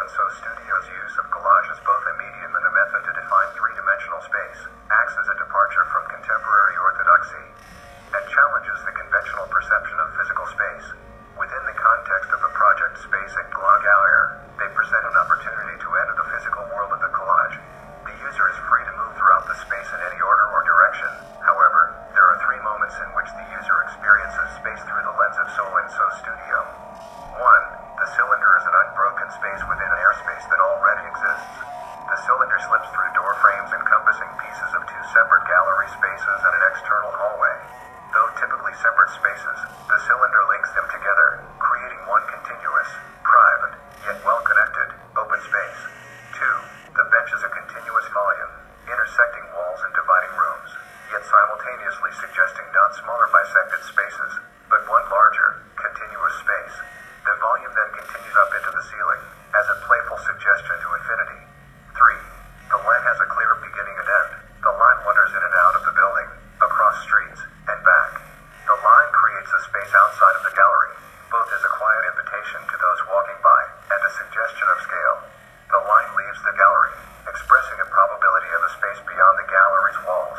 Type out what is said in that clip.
So Studio's use of collage as both a medium and a method to define three-dimensional space acts as a departure from contemporary orthodoxy and challenges the conventional perception of physical space. Within the context of the project Space at Galère, they present an opportunity to enter the physical world of the collage. The user is free to move throughout the space in any order or direction. However, there are three moments in which the user experiences space through the lens of So Studio. 1. The cylinder is an unbroken space within an airspace that already exists. The cylinder slips through door frames encompassing pieces of two separate gallery spaces and an external hallway. Though typically separate spaces, the cylinder links them together, creating one continuous, private, yet well-connected, open space. 2. The bench is a continuous volume, intersecting walls and dividing rooms, yet simultaneously suggesting not smaller bisected spaces, but one larger, continuous space. The volume then continues up into the ceiling, as a playful suggestion to infinity. 3. The line has a clear beginning and end. The line wanders in and out of the building, across streets, and back. The line creates a space outside of the gallery, both as a quiet invitation to those walking by, and a suggestion of scale. The line leaves the gallery, expressing a probability of a space beyond the gallery's wall.